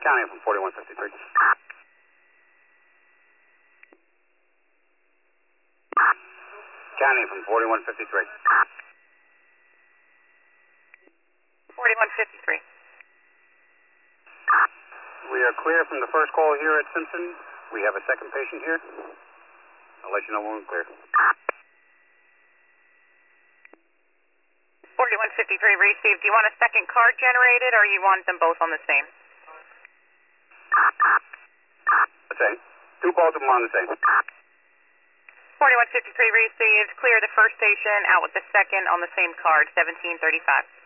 County from 4153. County from 4153. 4153. We are clear from the first call here at Simpson. We have a second patient here. I'll let you know when we're clear. 4153 received. Do you want a second card generated, or you want them both on the same? The same. Two both of them on the same. 4153 received. Clear the first patient, out with the second on the same card, 1735.